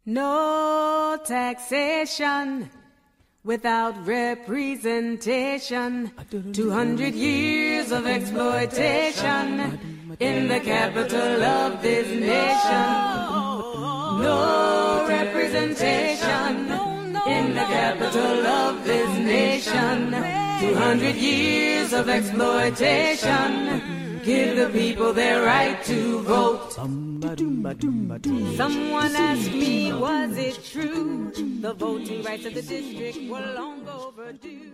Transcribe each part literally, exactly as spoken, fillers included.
No taxation without representation. Two hundred years of exploitation in the capital of this nation. No representation in the capital of this nation. Two hundred years of exploitation. Give the people their right to vote. Someone asked me, was it true? The voting rights of the district were long overdue.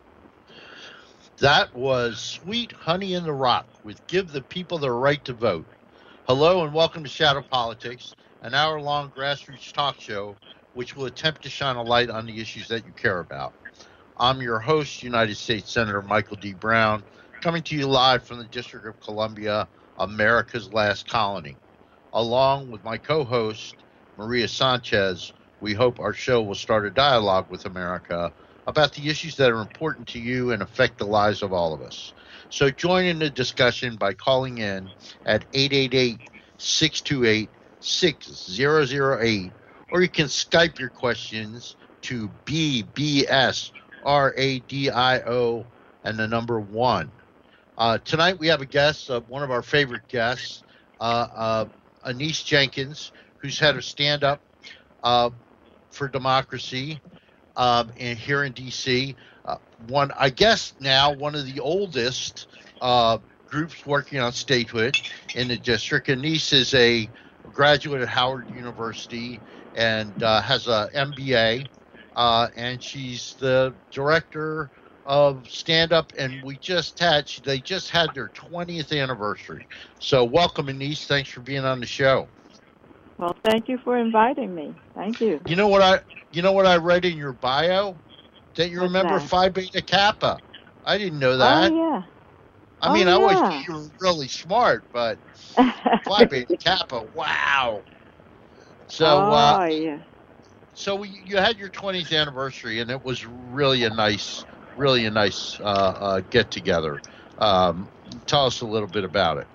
That was Sweet Honey in the Rock with Give the People Their Right to Vote. Hello and welcome to Shadow Politics, an hour-long grassroots talk show which will attempt to shine a light on the issues that you care about. I'm your host, United States Senator Michael D. Brown, coming to you live from the District of Columbia, America's last colony. Along with my co-host, Maria Sanchez, we hope our show will start a dialogue with America about the issues that are important to you and affect the lives of all of us. So join in the discussion by calling in at eight eight eight, six two eight, six zero zero eight, or you can Skype your questions to B B S R A D I O and the number one. Uh, tonight we have a guest, uh, one of our favorite guests, uh, uh, Anise Jenkins, who's had a stand-up uh, for democracy um, in, here in D C. Uh, one, I guess now, one of the oldest uh, groups working on statehood in the district. Anise is a graduate at Howard University and uh, has a M B A, uh, and she's the director of stand-up, and we just had, they just had their twentieth anniversary. So welcome, Anise. Thanks for being on the show. Well, thank you for inviting me. Thank you. You know what I, you know what I read in your bio? That you What's remember that? Phi Beta Kappa. I didn't know that. Oh, yeah. I mean, oh, I always yeah. knew you were really smart, but Phi Beta Kappa, wow. So, oh, uh, yeah. so we, you had your twentieth anniversary, and it was really a nice, really a nice uh, uh, get-together. Um, tell us a little bit about it.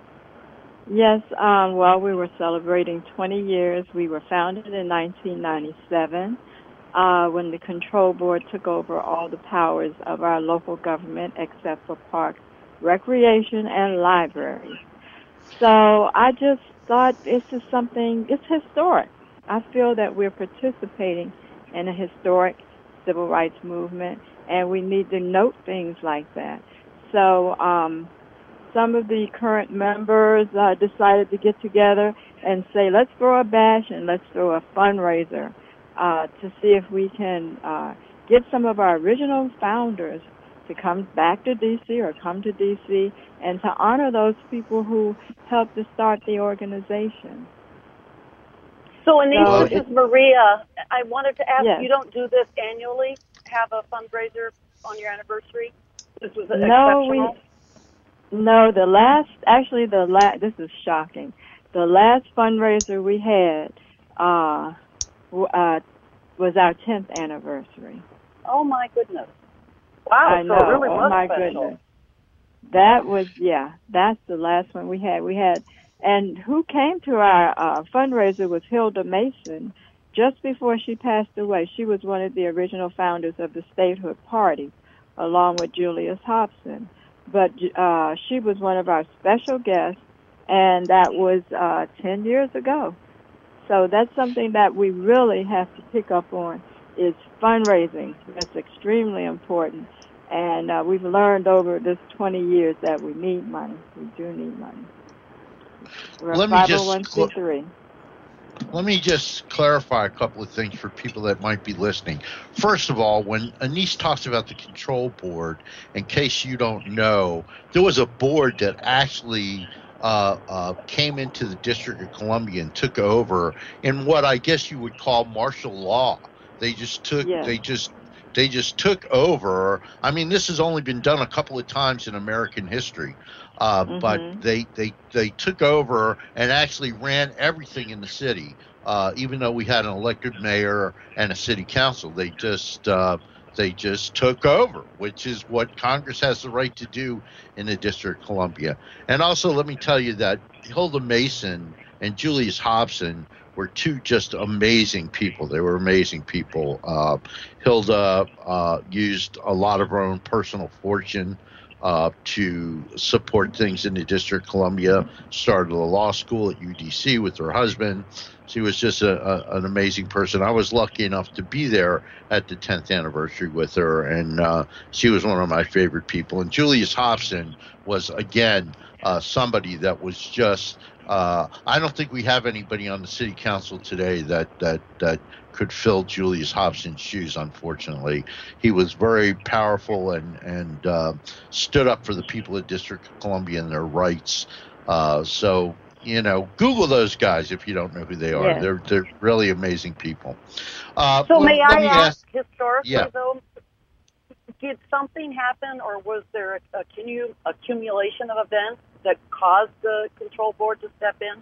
Yes, um, well, we were celebrating twenty years. We were founded in nineteen ninety-seven uh, when the control board took over all the powers of our local government except for parks, recreation, and libraries. So I just thought this is something, it's historic. I feel that we're participating in a historic civil rights movement, and we need to note things like that. So um, some of the current members uh, decided to get together and say, let's throw a bash and let's throw a fundraiser uh, to see if we can uh, get some of our original founders to come back to D C or come to D C and to honor those people who helped to start the organization. So, Anise, So this is Maria. I wanted to ask, Yes. you don't do this annually, have a fundraiser on your anniversary? This was No, exceptional. we, no, the last, actually the last, this is shocking. The last fundraiser we had uh, w- uh, was our tenth anniversary. Oh, my goodness. Wow, I so know, it really oh was my special. goodness. That was, yeah, that's the last one we had. We had, and who came to our uh, fundraiser was Hilda Mason just before she passed away. She was one of the original founders of the Statehood Party, along with Julius Hobson. But uh, she was one of our special guests, and that was uh, ten years ago. So that's something that we really have to pick up on, is fundraising. That's extremely important. And uh, we've learned over this twenty years that we need money. We do need money. We're Let a me five just oh one c three. Let me just clarify a couple of things for people that might be listening. First of all, when Anise talks about the control board, in case you don't know, there was a board that actually uh, uh, came into the District of Columbia and took over in what I guess you would call martial law. They just took, Yes. they just, they just took over. I mean, this has only been done a couple of times in American history. Uh, Mhm. But they, they they took over and actually ran everything in the city. Uh, even though we had an elected mayor and a city council, they just uh, they just took over, which is what Congress has the right to do in the District of Columbia. And also, let me tell you that Hilda Mason and Julius Hobson were were two just amazing people. They were amazing people. Uh, Hilda uh, used a lot of her own personal fortune uh, to support things in the District of Columbia, started a law school at U D C with her husband. She was just a, a, an amazing person. I was lucky enough to be there at the tenth anniversary with her, and uh, she was one of my favorite people. And Julius Hobson was, again, uh, somebody that was just, uh, I don't think we have anybody on the city council today that, that, that could fill Julius Hobson's shoes, unfortunately. He was very powerful and, and uh, stood up for the people of District of Columbia and their rights. Uh, so, you know, Google those guys if you don't know who they are. Yes. They're they're really amazing people. Uh, So let, may let I me ask, ask historically yeah. though, did something happen, or was there a, a commu- accumulation of events that caused the control board to step in?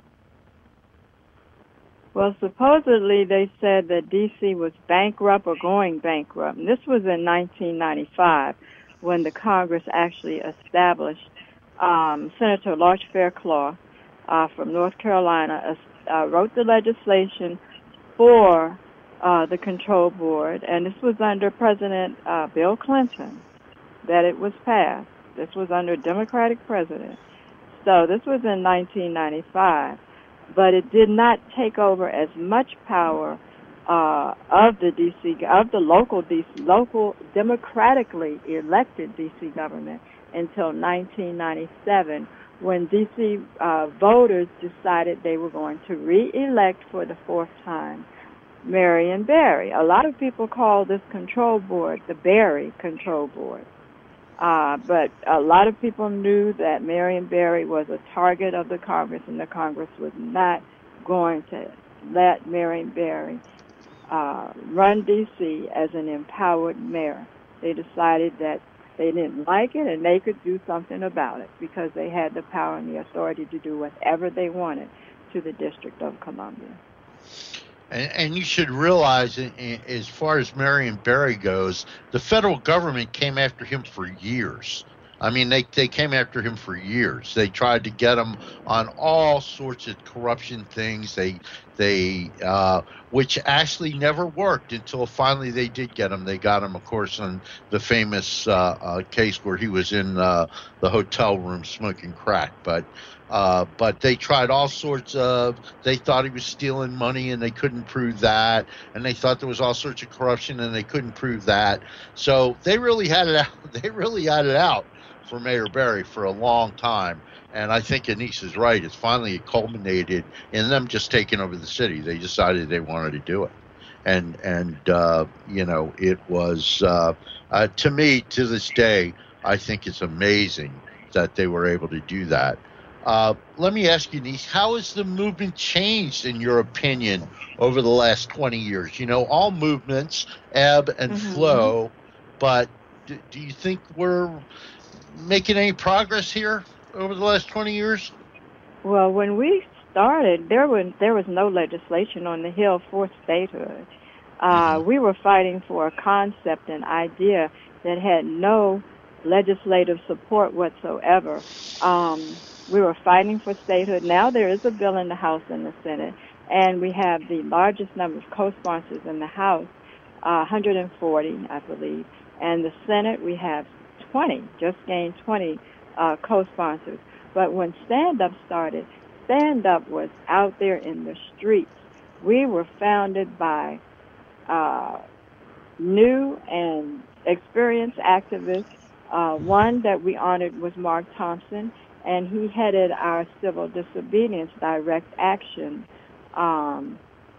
Well, supposedly they said that D C was bankrupt or going bankrupt. And this was in nineteen ninety-five when the Congress actually established um, Senator Lorch Fairclough uh, from North Carolina uh, wrote the legislation for uh, the control board, and this was under President uh, Bill Clinton that it was passed. This was under Democratic president. So this was in nineteen ninety-five, but it did not take over as much power uh, of the D C of the local D C local democratically elected D C government until nineteen ninety-seven, when D C uh, voters decided they were going to re-elect for the fourth time Marion Barry. A lot of people call this control board the Barry Control Board. Uh, but a lot of people knew that Marion Barry was a target of the Congress, and the Congress was not going to let Marion Barry uh, run D C as an empowered mayor. They decided that they didn't like it, and they could do something about it because they had the power and the authority to do whatever they wanted to the District of Columbia. And, and you should realize, as far as Marion Barry goes, the federal government came after him for years. I mean, they, they came after him for years. They tried to get him on all sorts of corruption things. They, they, uh, which actually never worked until finally they did get him. They got him, of course, on the famous uh, uh, case where he was in uh, the hotel room smoking crack. But, uh, but they tried all sorts of. They thought he was stealing money, and they couldn't prove that. And they thought there was all sorts of corruption, and they couldn't prove that. So they really had it out. They really had it out for Mayor Barry for a long time, and I think Anise is right. It's finally culminated in them just taking over the city. They decided they wanted to do it, and and uh, you know it was uh, uh, to me to this day. I think it's amazing that they were able to do that. Uh, let me ask you, Anise, how has the movement changed, in your opinion, over the last twenty years? You know, all movements ebb and Mm-hmm. flow, but do, do you think we're making any progress here over the last twenty years? Well, when we started, there was there was no legislation on the Hill for statehood. Uh, Mhm. We were fighting for a concept and idea that had no legislative support whatsoever. Um, we were fighting for statehood. Now there is a bill in the House and the Senate, and we have the largest number of co-sponsors in the House, uh, one hundred forty, I believe, and the Senate we have twenty, just gained twenty uh, co-sponsors. But when Stand Up started, Stand Up was out there in the streets. We were founded by uh, new and experienced activists. Uh, one that we honored was Mark Thompson, and he headed our civil disobedience direct action um,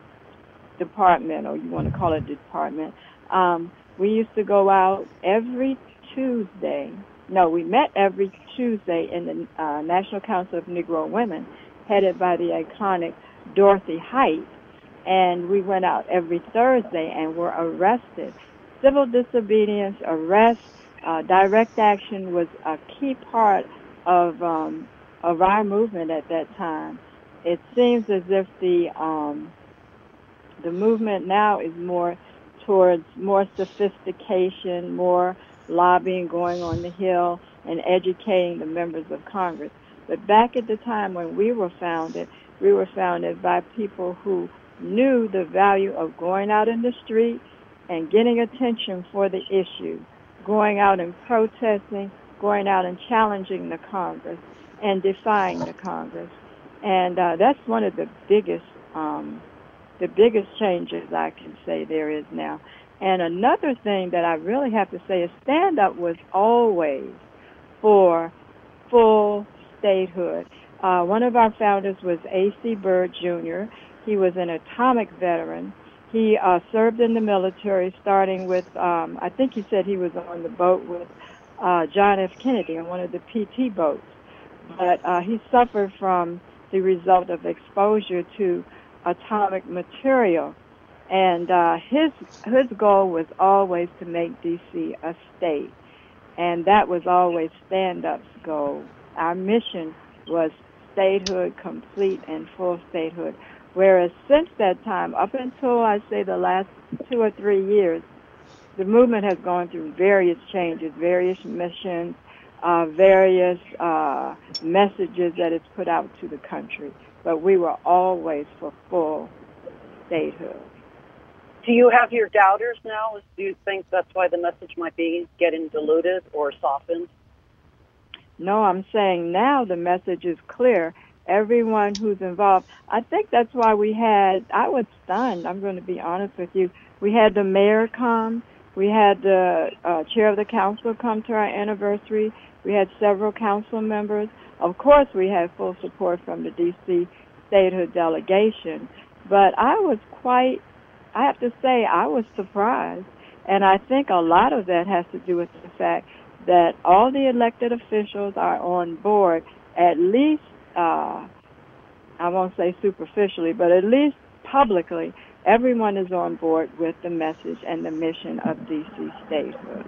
department, or you want to call it department. Um, we used to go out every Tuesday. No, we met every Tuesday in the uh, National Council of Negro Women, headed by the iconic Dorothy Height, and we went out every Thursday and were arrested. Civil disobedience, arrest, uh, direct action was a key part of um, of our movement at that time. It seems as if the um, the movement now is more towards more sophistication, more lobbying going on the Hill, and educating the members of Congress. But back at the time when we were founded, we were founded by people who knew the value of going out in the street and getting attention for the issue, going out and protesting, going out and challenging the Congress and defying the Congress. And uh, that's one of the biggest, um, the biggest changes I can say there is now. And another thing that I really have to say is stand-up was always for full statehood. Uh, one of our founders was A C Byrd Junior He was an atomic veteran. He uh, served in the military, starting with, um, I think he said he was on the boat with uh, John F. Kennedy on one of the P T boats. But uh, he suffered from the result of exposure to atomic material. And uh, his his goal was always to make D C a state. And that was always stand-up's goal. Our mission was statehood, complete and full statehood. Whereas since that time, up until I'd say the last two or three years, the movement has gone through various changes, various missions, uh, various uh, messages that it's put out to the country. But we were always for full statehood. Do you have your doubters now? Do you think that's why the message might be getting diluted or softened? No, I'm saying now the message is clear. Everyone who's involved, I think that's why we had, I was stunned, I'm going to be honest with you. We had the mayor come. We had the uh, chair of the council come to our anniversary. We had several council members. Of course, we had full support from the D C statehood delegation. But I was quite, I have to say, I was surprised. And I think a lot of that has to do with the fact that all the elected officials are on board, at least, uh, I won't say superficially, but at least publicly, everyone is on board with the message and the mission of D C statehood.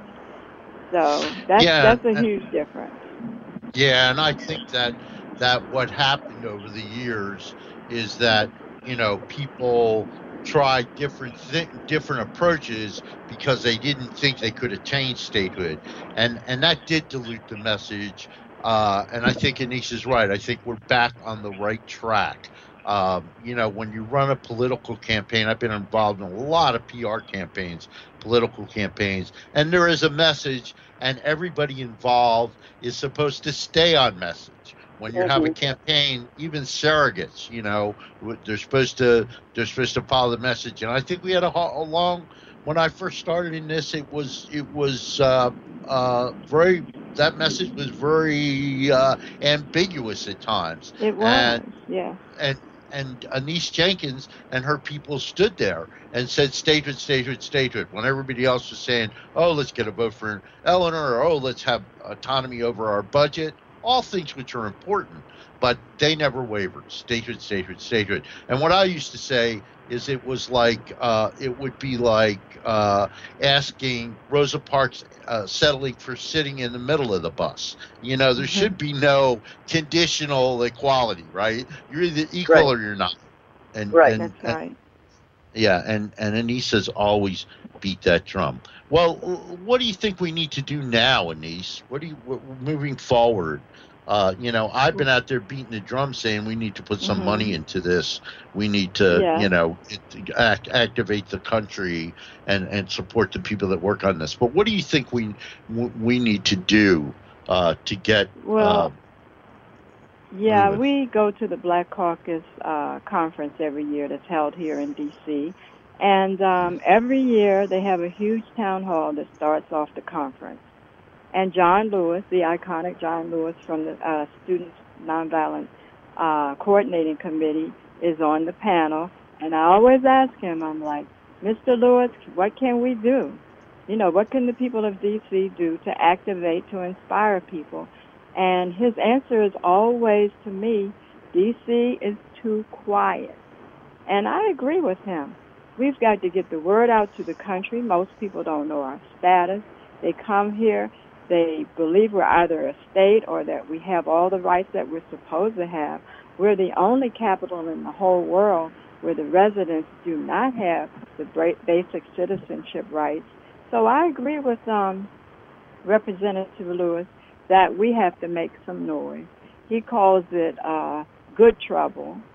So that's, yeah, that's a and, huge difference. Yeah, and I think that that what happened over the years is that, you know, people tried different th- different approaches because they didn't think they could attain statehood, and and that did dilute the message. Uh, and I think Anise is right. I think we're back on the right track. Um, you know, when you run a political campaign, I've been involved in a lot of P R campaigns, political campaigns, and there is a message, and everybody involved is supposed to stay on message. When you have a campaign, even surrogates, you know, they're supposed to they're supposed to follow the message. And I think we had a, a long. When I first started in this, it was it was uh, uh, very that message was very uh, ambiguous at times. It was, and, yeah. And and Anise Jenkins and her people stood there and said statehood, statehood, statehood. When everybody else was saying, "Oh, let's get a vote for Eleanor," or "Oh, let's have autonomy over our budget." All things which are important, but they never wavered. Statehood, statehood, statehood. And what I used to say is it was like, uh, it would be like uh, asking Rosa Parks uh, settling for sitting in the middle of the bus. You know, there mm-hmm. should be no conditional equality, right? You're either equal right. or you're not. And, right. And, That's right. And, yeah, and, and Anise has always beat that drum. Well, what do you think we need to do now, Anise? What do you, what, moving forward? Uh, you know, I've been out there beating the drum saying we need to put some mm-hmm. money into this. We need to, yeah. you know, it, act, activate the country and, and support the people that work on this. But what do you think we we need to do uh, to get? Well, uh, yeah, moving? We go to the Black Caucus uh, conference every year that's held here in D C And um, every year they have a huge town hall that starts off the conference. And John Lewis, the iconic John Lewis from the uh, Students Nonviolent uh, Coordinating Committee, is on the panel. And I always ask him, I'm like, Mister Lewis, what can we do? You know, what can the people of D C do to activate, to inspire people? And his answer is always, to me, D C is too quiet. And I agree with him. We've got to get the word out to the country. Most people don't know our status. They come here. They believe we're either a state or that we have all the rights that we're supposed to have. We're the only capital in the whole world where the residents do not have the basic citizenship rights. So I agree with um, Representative Lewis that we have to make some noise. He calls it uh, good trouble.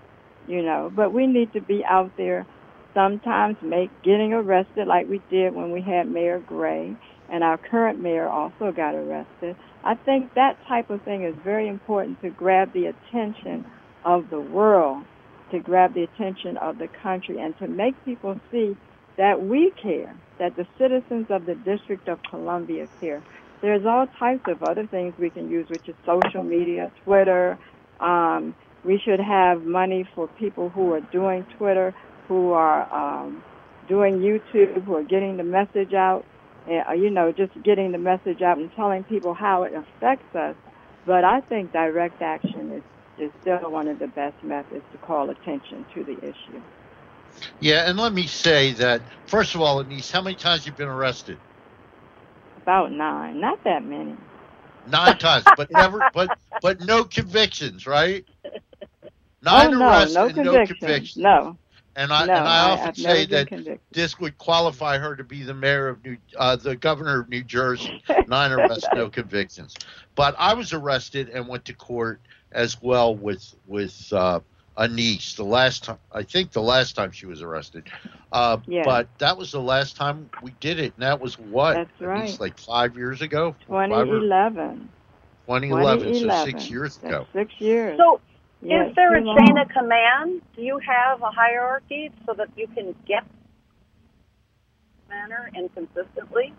you know. But we need to be out there sometimes make getting arrested like we did when we had Mayor Gray, and our current mayor also got arrested. I think that type of thing is very important to grab the attention of the world, to grab the attention of the country, and to make people see that we care, that the citizens of the District of Columbia care. There's all types of other things we can use, which is social media, Twitter. Um, we should have money for people who are doing Twitter, who are um, doing YouTube, who are getting the message out, uh, you know, just getting the message out and telling people how it affects us. But I think direct action is, is still one of the best methods to call attention to the issue. Yeah, and let me say that, first of all, Anise, how many times have you been arrested? About nine. Not that many. Nine times, but never, but but no convictions, right? Nine oh, no, arrests no and convictions. no convictions. No. And I no, and I often I've say that convicted. this would qualify her to be the mayor of New, uh, the governor of New Jersey. Nine arrests, no convictions. But I was arrested and went to court as well with with uh, Anise. The last time, I think, the last time she was arrested. Uh, yeah. But that was the last time we did it, and that was what? That's right. Anise, like five years ago. twenty eleven. twenty eleven. So six years That's ago. Six years. So. Yes, is there a long. chain of command? Do you have a hierarchy so that you can get manner and consistently?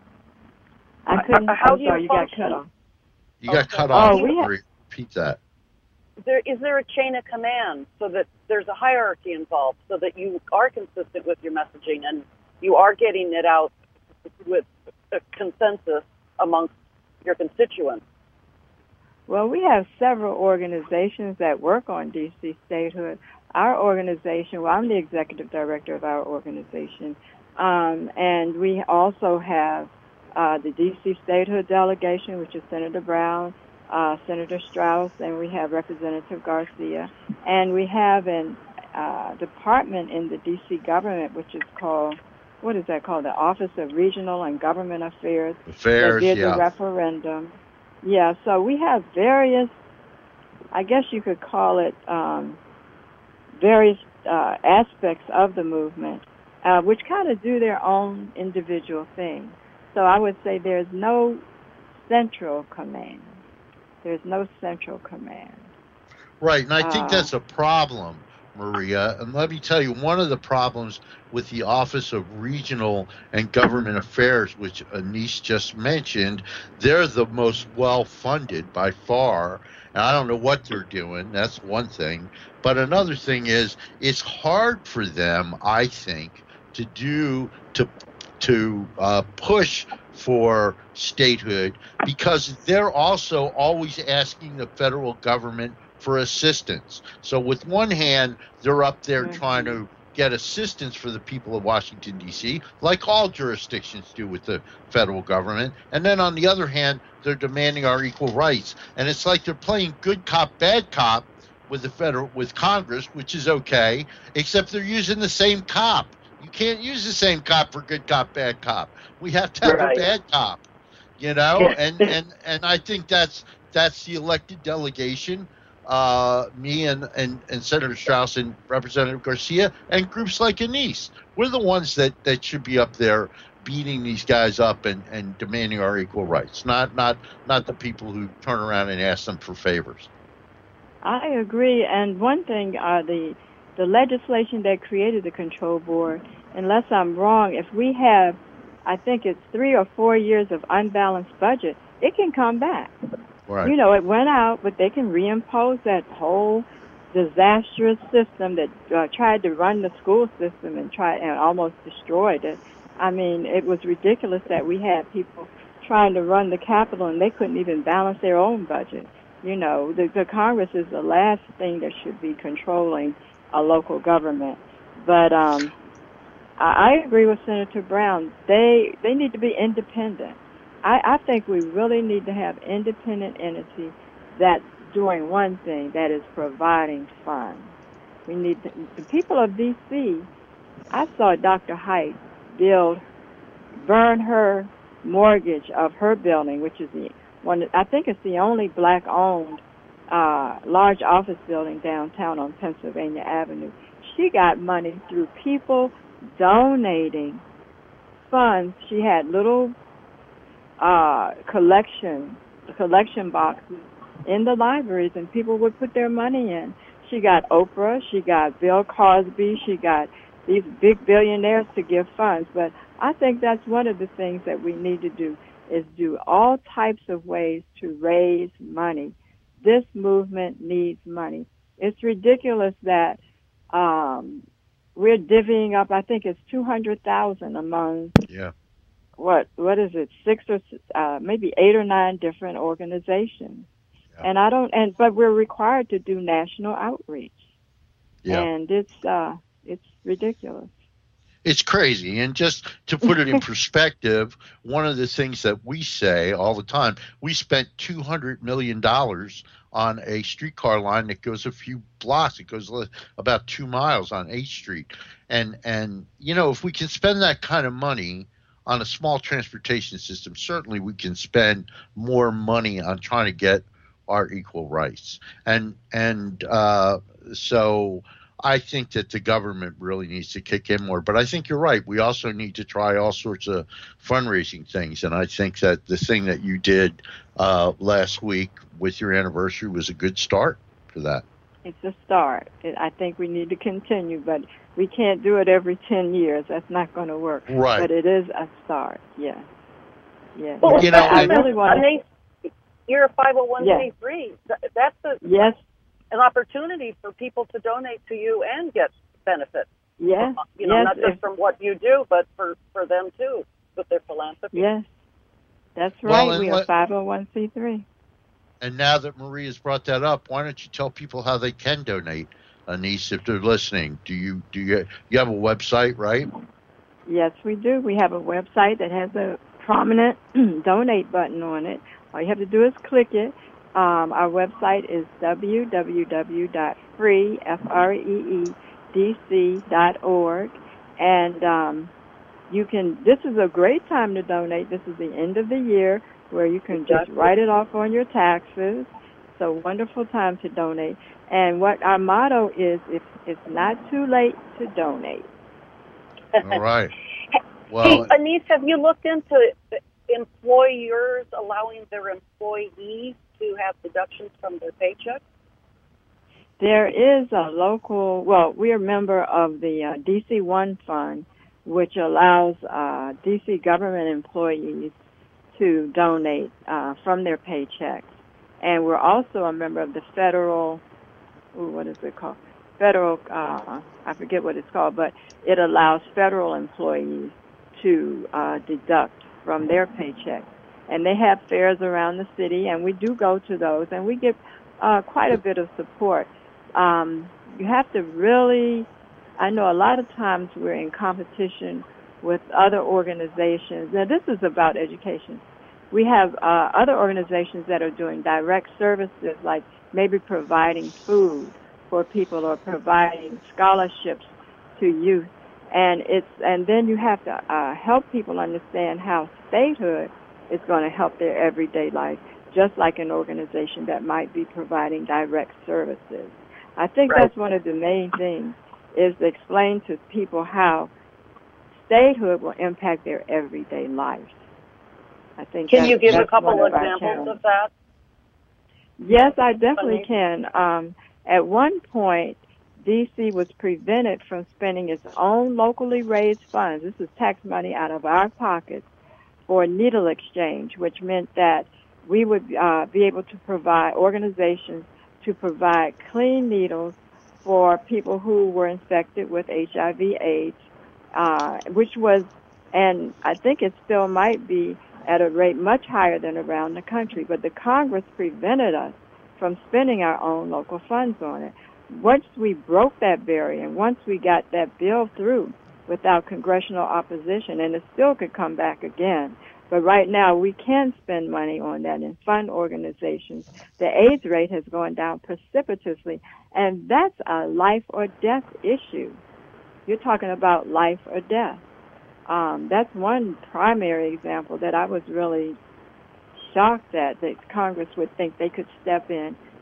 I couldn't. Uh, how I'm do you sorry, you got function? cut off. You got Okay. cut off. Oh, we have- Repeat that. There, is there a chain of command so that there's a hierarchy involved so that you are consistent with your messaging and you are getting it out with a consensus amongst your constituents? Well, we have several organizations that work on D C statehood. Our organization, well, I'm the executive director of our organization, um, and we also have uh, the D C statehood delegation, which is Senator Brown, uh, Senator Strauss, and we have Representative Garcia. And we have an uh, department in the D C government, which is called, what is that called? The Office of Regional and Government Affairs. Affairs, that did yeah. the referendum. Yeah, so we have various, I guess you could call it, um, various uh, aspects of the movement, uh, which kind of do their own individual thing. So I would say there's no central command. There's no central command. Right, and I think Uh, that's a problem, Maria. And let me tell you, one of the problems with the Office of Regional and Government Affairs, which Anise just mentioned, they're the most well-funded by far. And I don't know what they're doing. That's one thing. But another thing is, it's hard for them, I think, to do to to uh, push for statehood because they're also always asking the federal government for assistance. So with one hand, they're up there Mhm. trying to get assistance for the people of Washington, D C, like all jurisdictions do with the federal government. And then on the other hand, they're demanding our equal rights. And it's like they're playing good cop, bad cop with the federal, with Congress, which is okay, except they're using the same cop. You can't use the same cop for good cop, bad cop. We have to have Right. a bad cop, you know? and, and, and I think that's, that's the elected delegation. Uh, me and, and, and Senator Strauss and Representative Garcia and groups like Anise. We're the ones that, that should be up there beating these guys up and, and demanding our equal rights, not not not the people who turn around and ask them for favors. I agree. And one thing, uh, the the legislation that created the control board, unless I'm wrong, if we have, I think it's three or four years of unbalanced budget, it can come back. Right. You know, it went out, but they can reimpose that whole disastrous system that uh, tried to run the school system and try and almost destroyed it. I mean, it was ridiculous that we had people trying to run the Capitol and they couldn't even balance their own budget. You know, the, the Congress is the last thing that should be controlling a local government. But um, I, I agree with Senator Brown. They they need to be independent. I, I think we really need to have independent entities that's doing one thing, that is providing funds. We need to, the people of D C. I saw Doctor Height build, burn her mortgage of her building, which is the one. I think it's the only black-owned uh, large office building downtown on Pennsylvania Avenue. She got money through people donating funds. She had little uh, collection collection boxes in the libraries, and people would put their money in. She got Oprah, she got Bill Cosby, she got these big billionaires to give funds. But I think that's one of the things that we need to do, is do all types of ways to raise money. This movement needs money. It's ridiculous that um, we're divvying up, I think it's two hundred thousand among, yeah. what, what is it, six or uh, maybe eight or nine different organizations. And I don't, and but we're required to do national outreach, Yeah. and it's uh, it's ridiculous. It's crazy. And just to put it in perspective, one of the things that we say all the time, we spent two hundred million dollars on a streetcar line that goes a few blocks. It goes about two miles on eighth Street. And, and you know, if we can spend that kind of money on a small transportation system, certainly we can spend more money on trying to get our equal rights. And and uh, so I think that the government really needs to kick in more. But I think you're right. We also need to try all sorts of fundraising things. And I think that the thing that you did uh, last week with your anniversary was a good start for that. It's a start. It, I think we need to continue, but we can't do it every ten years. That's not going to work. Right. But it is a start. Yeah. Yeah. Well, you know, I and, really want to. You're a five oh one c three. Yes. That's a, yes. an opportunity for people to donate to you and get benefits. Yes. You know, yes. not just if, from what you do, but for, for them too, with their philanthropy. Yes. That's right. Well, we let, are five oh one c three. And now that Maria's brought that up, why don't you tell people how they can donate, Anise, if they're listening? Do you do you you have a website, right? Yes, we do. We have a website that has a prominent donate button on it. All you have to do is click it. Um, our website is w w w dot free d c dot org, and um, you can. This is a great time to donate. This is the end of the year where you can just write it off on your taxes. It's a wonderful time to donate. And what our motto is: if it's not too late to donate. All right. Well, hey, Anise, have you looked into employers allowing their employees to have deductions from their paycheck? There is a local, well, we're a member of the uh, D C One Fund, which allows uh, D C government employees to donate uh, from their paychecks. And we're also a member of the federal, ooh, what is it called? Federal, uh, I forget what it's called, but it allows federal employees to uh, deduct from their paycheck. And they have fairs around the city, and we do go to those, and we get uh, quite a bit of support. Um, you have to really, I know a lot of times we're in competition with other organizations. Now, this is about education. We have uh, other organizations that are doing direct services, like maybe providing food for people or providing scholarships to youth. And it's and then you have to uh, help people understand how statehood is going to help their everyday life, just like an organization that might be providing direct services. I think right. that's one of the main things, is to explain to people how statehood will impact their everyday life. I think. Can that, you give a that's couple one of examples of that? Yes, I definitely can. Um, at one point, D C was prevented from spending its own locally raised funds. This is tax money out of our pockets for needle exchange, which meant that we would uh, be able to provide organizations to provide clean needles for people who were infected with H I V AIDS, uh, which was, and I think it still might be, at a rate much higher than around the country. But the Congress prevented us from spending our own local funds on it. Once we broke that barrier, and once we got that bill through without congressional opposition, and it still could come back again, but right now we can spend money on that and fund organizations. The AIDS rate has gone down precipitously, and that's a life or death issue. You're talking about life or death. Um, that's one primary example that I was really shocked at, that Congress would think they could step in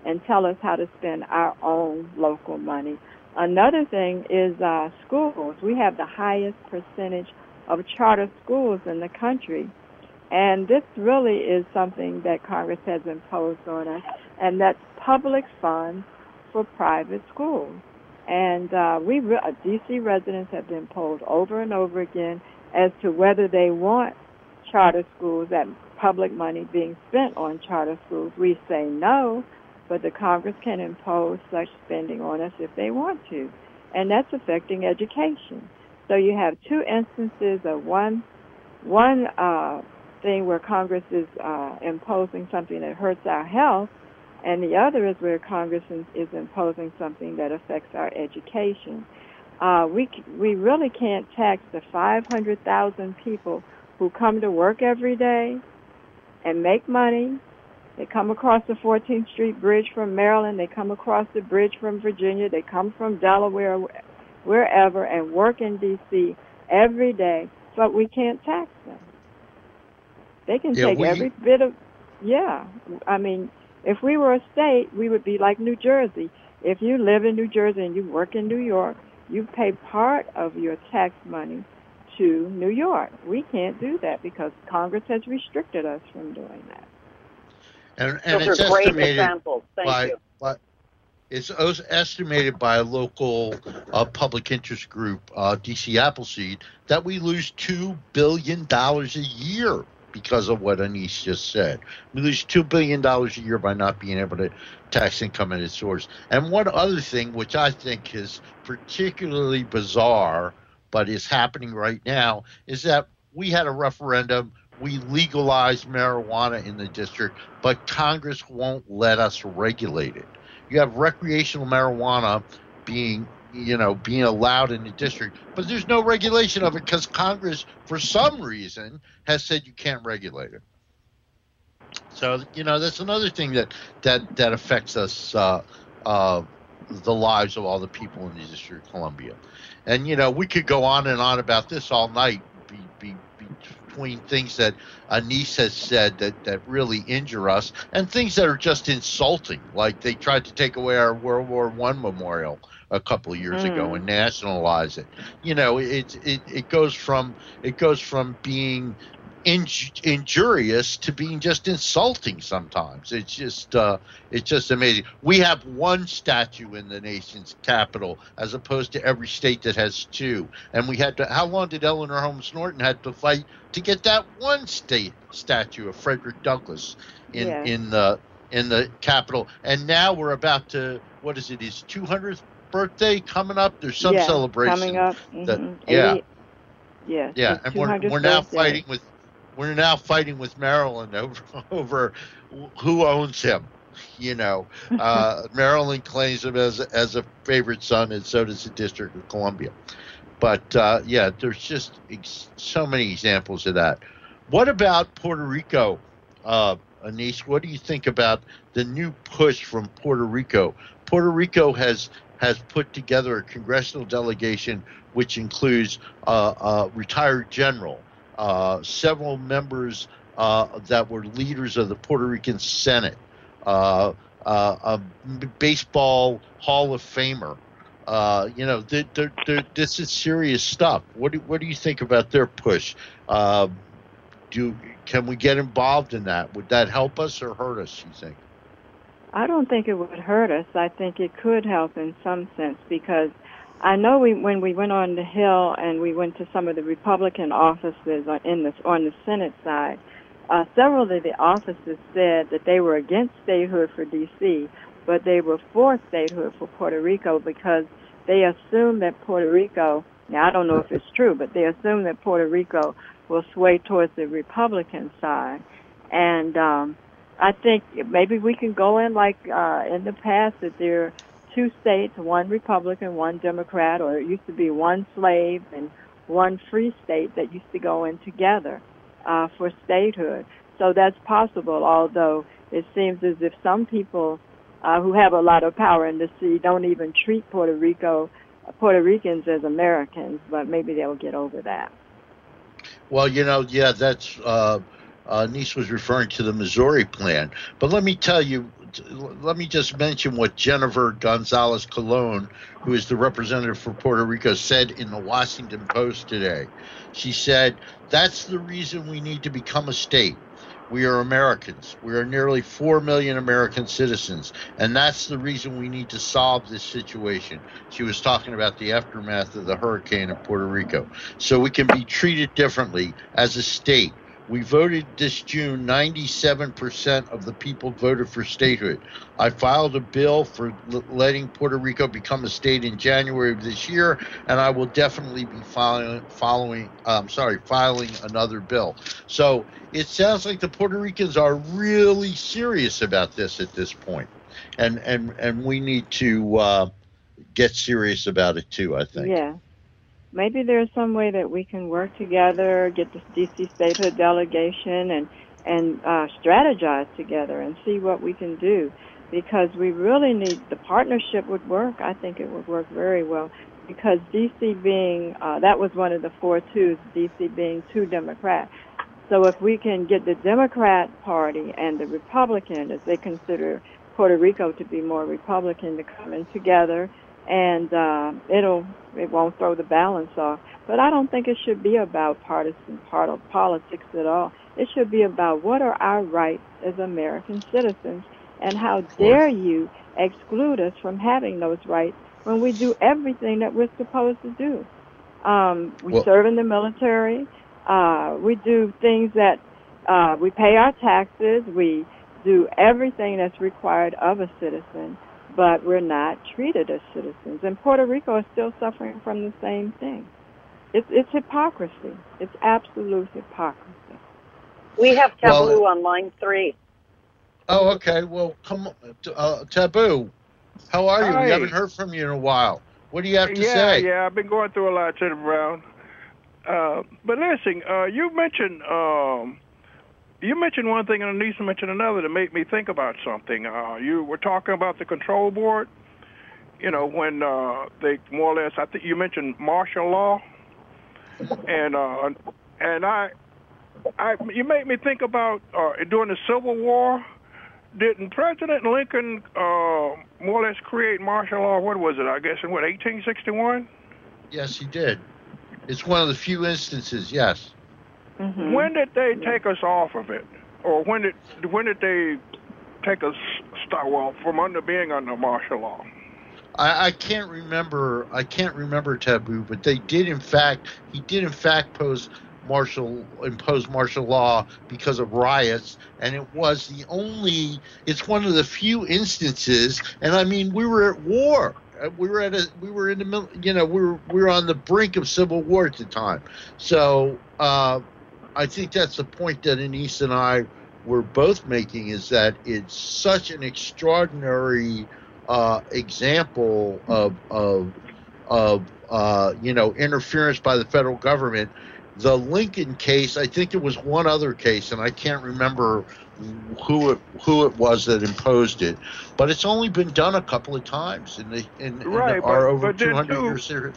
and tell us how to spend our own local money. Another thing is uh, schools. We have the highest percentage of charter schools in the country. And this really is something that Congress has imposed on us, and that's public funds for private schools. And uh, we, re- D C residents have been polled over and over again as to whether they want charter schools, that public money being spent on charter schools. We say no, but the Congress can impose such spending on us if they want to. And that's affecting education. So you have two instances of one, one uh, thing where Congress is uh, imposing something that hurts our health, and the other is where Congress is imposing something that affects our education. Uh, we we really can't tax the five hundred thousand people who come to work every day and make money. They come across the fourteenth Street Bridge from Maryland. They come across the bridge from Virginia. They come from Delaware, wherever, and work in D C every day, but we can't tax them. They can Yeah, take we- every bit of, yeah. I mean, if we were a state, we would be like New Jersey. If you live in New Jersey and you work in New York, you pay part of your tax money to New York. We can't do that because Congress has restricted us from doing that. And, and Those it's are great estimated examples. Thank by, you. by it's os- estimated by a local uh, public interest group, uh, D C Appleseed, that we lose two billion dollars a year because of what Anise just said. We lose two billion dollars a year by not being able to tax income at its source. And one other thing, which I think is particularly bizarre, but is happening right now, is that we had a referendum. We legalized marijuana in the district, but Congress won't let us regulate it. You have recreational marijuana being, you know, being allowed in the district, but there's no regulation of it because Congress, for some reason, has said you can't regulate it. So, you know, that's another thing that that that affects us, uh, uh, the lives of all the people in the District of Columbia. And, you know, we could go on and on about this all night, be, be, between things that Anise has said that, that really injure us and things that are just insulting, like they tried to take away our World War One memorial a couple of years Mm. ago and nationalize it. You know, it it it goes from it goes from being inj- injurious to being just insulting sometimes. It's just uh, it's just amazing. We have one statue in the nation's capital as opposed to every state that has two. And we had to. How long did Eleanor Holmes Norton had to fight to get that one state statue of Frederick Douglass in Yes. in the in the capital? And now we're about to. What is it? His two hundredth birthday coming up. There's some yeah, celebration. coming up. that- mhm. yeah. eighty Yes. Yeah, his and we're, 200th we're now birthday. fighting with we're now fighting with Maryland over over who owns him. You know, uh, Maryland claims him as as a favorite son, and so does the District of Columbia. But uh, yeah, there's just ex- so many examples of that. What about Puerto Rico, uh, Anise? What do you think about the new push from Puerto Rico? Puerto Rico has has put together a congressional delegation which includes uh, a retired general, uh, several members uh, that were leaders of the Puerto Rican Senate, uh, uh, a baseball Hall of Famer. Uh, you know, they're, they're, they're, this is serious stuff. What do, what do you think about their push? Uh, do can we get involved in that? Would that help us or hurt us, you think? I don't think it would hurt us. I think it could help in some sense because I know we when we went on the Hill and we went to some of the Republican offices on, in the, on the Senate side, uh, several of the offices said that they were against statehood for D C, but they were for statehood for Puerto Rico because they assumed that Puerto Rico, now I don't know if it's true, but they assume that Puerto Rico will sway towards the Republican side. And um, I think maybe we can go in like uh, in the past that there are two states, one Republican, one Democrat, or it used to be one slave and one free state that used to go in together uh, for statehood. So that's possible, although it seems as if some people uh, who have a lot of power in the sea don't even treat Puerto Rico, Puerto Ricans as Americans, but maybe they'll get over that. Well, you know, yeah, that's uh, uh, Niece was referring to the Missouri plan. But let me tell you, let me just mention what Jennifer Gonzalez Colon, who is the representative for Puerto Rico, said in the Washington Post today. She said, that's the reason we need to become a state. We are Americans. We are nearly four million American citizens, and that's the reason we need to solve this situation. She was talking about the aftermath of the hurricane in Puerto Rico. So we can be treated differently as a state. We voted this June, ninety-seven percent of the people voted for statehood. I filed a bill for l- letting Puerto Rico become a state in January of this year, and I will definitely be following, following um, sorry, filing another bill. So it sounds like the Puerto Ricans are really serious about this at this point, and and, and we need to uh, get serious about it too, I think. Yeah. Maybe there's some way that we can work together, get the D C statehood delegation, and and uh, strategize together and see what we can do, because we really need the partnership would work. I think it would work very well, because D C being uh, that was one of the four twos, D C being too Democrat. So if we can get the Democrat Party and the Republican, as they consider Puerto Rico to be more Republican, to come in together, and uh, it'll it won't throw the balance off. But I don't think it should be about partisan part of politics at all. It should be about what are our rights as American citizens, and how dare you exclude us from having those rights when we do everything that we're supposed to do. Um, we well, serve in the military. Uh, we do things that uh, we pay our taxes. We do everything that's required of a citizen, but we're not treated as citizens. And Puerto Rico is still suffering from the same thing. It's, it's hypocrisy. It's absolute hypocrisy. We have Taboo well, on line three. Oh, okay. Well, come on. Uh, Taboo, how are you? Hi. We haven't heard from you in a while. What do you have to yeah, say? Yeah, yeah. I've been going through a lot, Senator Brown. Uh, but listen, uh, you mentioned um, you mentioned one thing, and Anissa mentioned another that made me think about something. Uh, you were talking about the control board. You know, when uh, they more or less, I think you mentioned martial law, and uh, and I, I, you made me think about uh, during the Civil War. Didn't President Lincoln uh, more or less create martial law? What was it? I guess in what, eighteen sixty-one? Yes, he did. It's one of the few instances. Yes. Mm-hmm. When did they take us off of it, or when did when did they take us start well from under being under martial law? I, I can't remember. I can't remember Taboo, but they did in fact. He did in fact pose martial impose martial law because of riots, and it was the only. It's one of the few instances, and I mean we were at war. We were at a. We were in the middle. You know, we were we were on the brink of civil war at the time. So uh, I think that's the point that Anissa and I were both making, is that it's such an extraordinary uh, example of of of uh, you know interference by the federal government. The Lincoln case, I think it was one other case, and I can't remember who it who it was that imposed it, but it's only been done a couple of times in the in, right, in but, our over but then two hundred too, year series.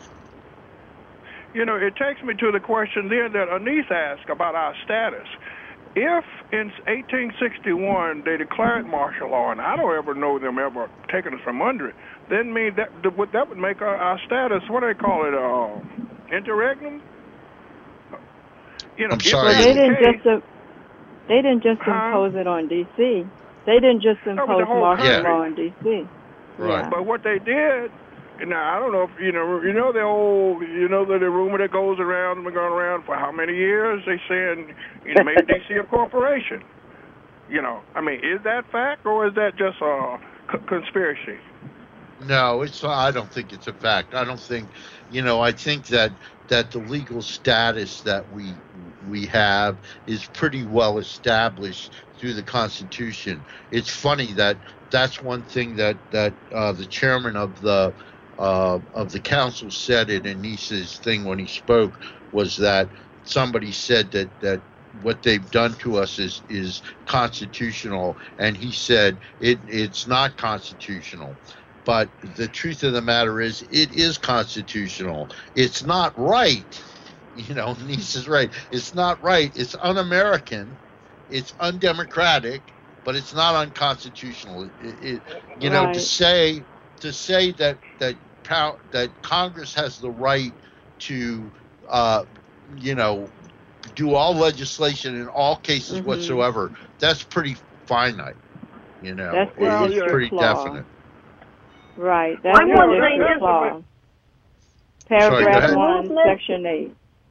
You know, it takes me to the question then that Anissa asked about our status. If in eighteen sixty-one they declared martial law, and I don't ever know them ever taking us from under it, then mean that that would make our, our status, what do they call it, uh, interregnum? You know, I'm sorry. Well, they didn't case, just uh, they didn't just huh? impose it on D C. They didn't just No, impose martial country. law on D C. Right. Yeah. But what they did, now I don't know if you know, you know the old, you know the, the rumor that goes around and been going around for how many years? They saying you know, made D C a corporation. You know, I mean, is that fact or is that just a c- conspiracy? No, it's. I don't think it's a fact. I don't think, you know. I think that that the legal status that we we have is pretty well established through the Constitution. It's funny that that's one thing that that uh, the chairman of the uh, of the council said in Anissa's thing when he spoke, was that somebody said that that what they've done to us is is constitutional, and he said it it's not constitutional. But the truth of the matter is, it is constitutional. It's not right. You know, Niece is right. It's not right. It's un-American. it's undemocratic, but it's not unconstitutional. It, it, you know, Right. to say to say that that pow- that Congress has the right to, uh, you know, do all legislation in all cases Mhm. whatsoever, that's pretty finite. You know, That's It- the Well, it's yeah. pretty flaw. definite. Right. That's One the more thing district is- flaw. Sorry, go Paragraph ahead. one, Movement- section eight.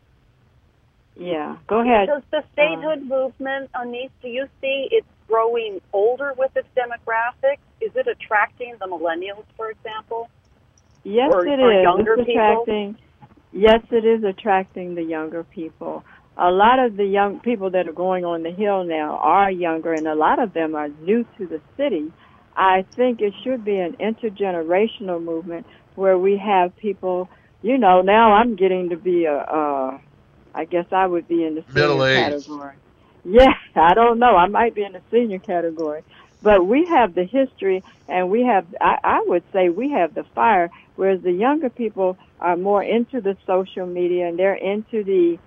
Yeah. Go ahead. Does the statehood movement, Anise, do you see it's growing older with its demographics? Is it attracting the millennials, for example? Yes, or- it or is. younger It's people? attracting. Yes, it is attracting the younger people. A lot of the young people that are going on the Hill now are younger, and a lot of them are new to the city. I think it should be an intergenerational movement where we have people. You know, now I'm getting to be a. Uh, I guess I would be in the senior Middle-aged. category. Yeah, I don't know. I might be in the senior category. But we have the history, and we have, I, I would say we have the fire, whereas the younger people are more into the social media, and they're into the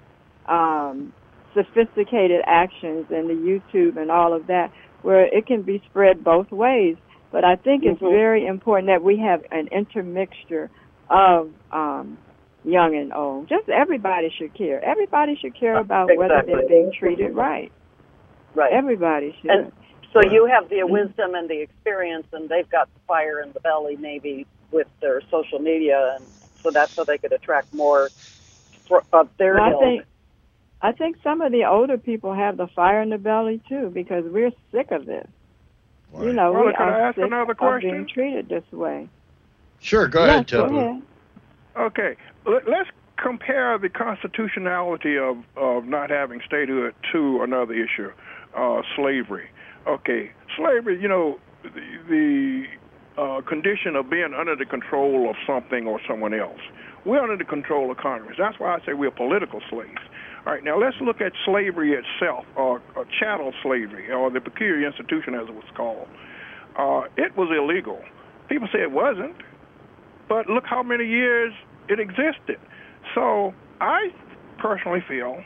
um, sophisticated actions and the YouTube and all of that, where it can be spread both ways. But I think it's Mhm. very important that we have an intermixture of um, young and old. Just everybody should care. Everybody should care about whether Exactly. they're being treated right. Right. Everybody should. And so you have the wisdom and the experience, and they've got the fire in the belly, maybe with their social media, and so that's how they could attract more fr- of their Well, I ilk. think I think some of the older people have the fire in the belly too, because we're sick of this. You Right. know, Well, we can I are ask sick another of question? being treated this way. Sure, go yes, ahead, go Taboo. ahead. Okay, Let- let's compare the constitutionality of, of not having statehood to another issue, uh, slavery. Okay, slavery, you know, the, the uh, condition of being under the control of something or someone else. We're under the control of Congress. That's why I say we're political slaves. All right, now let's look at slavery itself, or, or chattel slavery, or the peculiar institution as it was called. Uh, it was illegal. People say it wasn't, but look how many years it existed. So I personally feel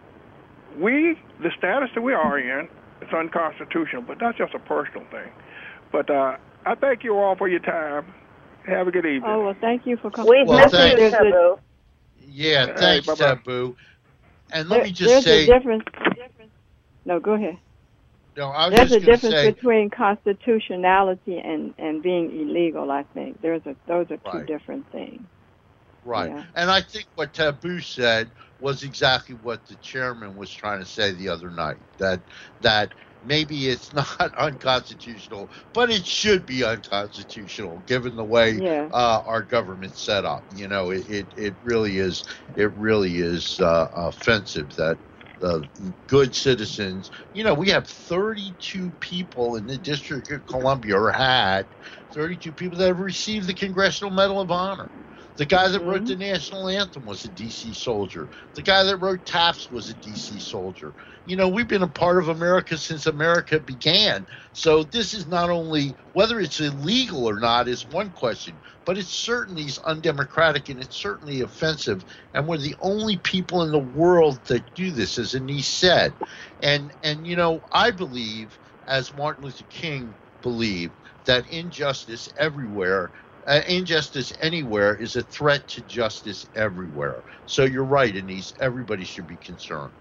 we, the status that we are in, it's unconstitutional, but that's just a personal thing. But uh, I thank you all for your time. Have a good evening. Oh, well, thank you for coming. We've Well, missed thanks. you, There's a- Taboo. Yeah, Hey, thanks, bye-bye. Taboo. And let There- me just there's say, a difference. No, go ahead. no, I was There's a just going to difference say, between constitutionality and, and being illegal, I think. There's a those are two Right. different things. right. Yeah. And I think what Taboo said was exactly what the chairman was trying to say the other night, that that maybe it's not unconstitutional, but it should be unconstitutional given the way Yeah. uh, our government's set up. You know, it, it, it really is it really is uh, offensive that the good citizens, you know, we have thirty-two people in the District of Columbia, or had thirty-two people that have received the Congressional Medal of Honor. The guy that wrote Mhm. the national anthem was a D C soldier. The guy that wrote TAPS was a D C soldier. You know, we've been a part of America since America began. So this is not only, whether it's illegal or not is one question, but it certainly is undemocratic and it's certainly offensive. And we're the only people in the world that do this, as Anise said. And, and you know, I believe, as Martin Luther King believed, that injustice everywhere Uh, injustice anywhere is a threat to justice everywhere. So you're right, Anise. Everybody should be concerned.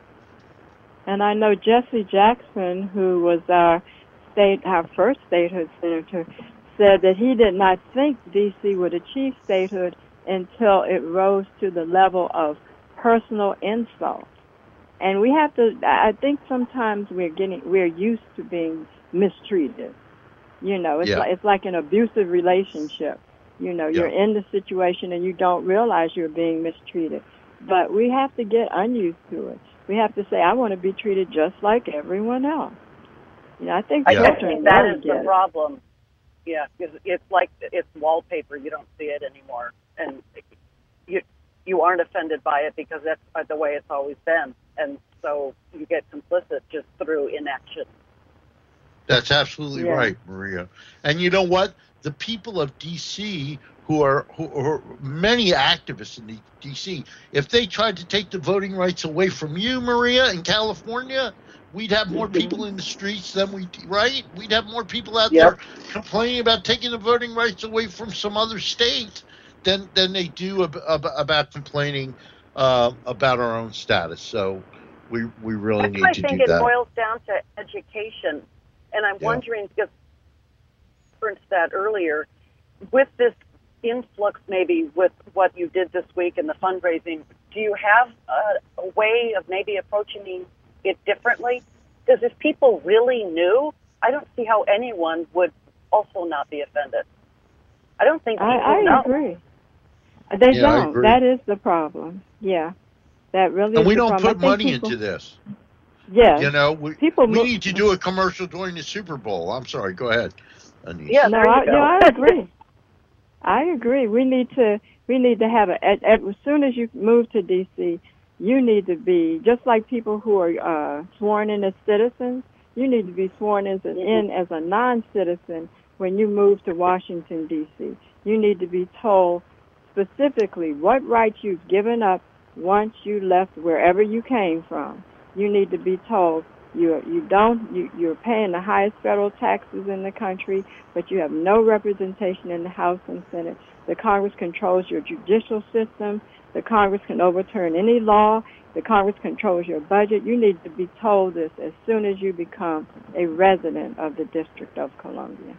And I know Jesse Jackson, who was our state, our first statehood senator, said that he did not think D C would achieve statehood until it rose to the level of personal insult. And we have to, I think sometimes we're getting, we're used to being mistreated. You know, it's Yeah. like it's like an abusive relationship. You know, you're Yeah. in the situation and you don't realize you're being mistreated. But we have to get unused to it. We have to say, I want to be treated just like everyone else. You know, I think I Yeah. guess children that really is get the it. problem. Yeah, because it's like it's wallpaper. You don't see it anymore, and you you aren't offended by it because that's the way it's always been, and so you get complicit just through inaction. That's absolutely Yeah. right, Maria. And you know what? The people of D C who are who are many activists in D C. If they tried to take the voting rights away from you, Maria, in California, we'd have more people in the streets than we, right? We'd have more people out Yep. there complaining about taking the voting rights away from some other state than than they do ab- ab- about complaining uh, about our own status. So we we really That's need why I to think do it that. boils down to education. And I'm Yeah. wondering, because referenced that earlier, with this influx maybe with what you did this week and the fundraising, do you have a, a way of maybe approaching it differently? Because if people really knew, I don't see how anyone would also not be offended. I don't think people I, I know. agree. They Yeah, I don't. agree. That is the problem. Yeah, that really And is we the don't problem. put I think money people, into this. Yes. You know, we, People we mo- need to do a commercial during the Super Bowl. I'm sorry. Go ahead, Anise. Yeah, No, there you I, go. no, I agree. I agree. We need to. We need to have a. At, at, as soon as you move to D C, you need to be just like people who are uh, sworn in as citizens. You need to be sworn as an, in as a non-citizen when you move to Washington, D C. You need to be told specifically what rights you've given up once you left wherever you came from. You need to be told you you don't you, you're paying the highest federal taxes in the country, but you have no representation in the House and Senate. The Congress controls your judicial system. The Congress can overturn any law. The Congress controls your budget. You need to be told this as soon as you become a resident of the District of Columbia.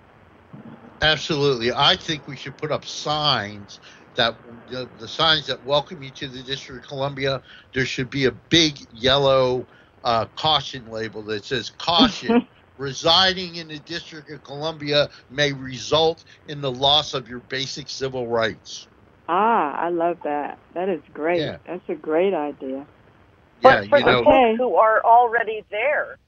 Absolutely. I think we should put up signs that the, the signs that welcome you to the District of Columbia. There should be a big yellow uh, caution label that says caution. Residing in the District of Columbia may result in the loss of your basic civil rights. Ah, I love that. That is great. Yeah. That's a great idea. Yeah, But for you the know. Okay. folks who are already there,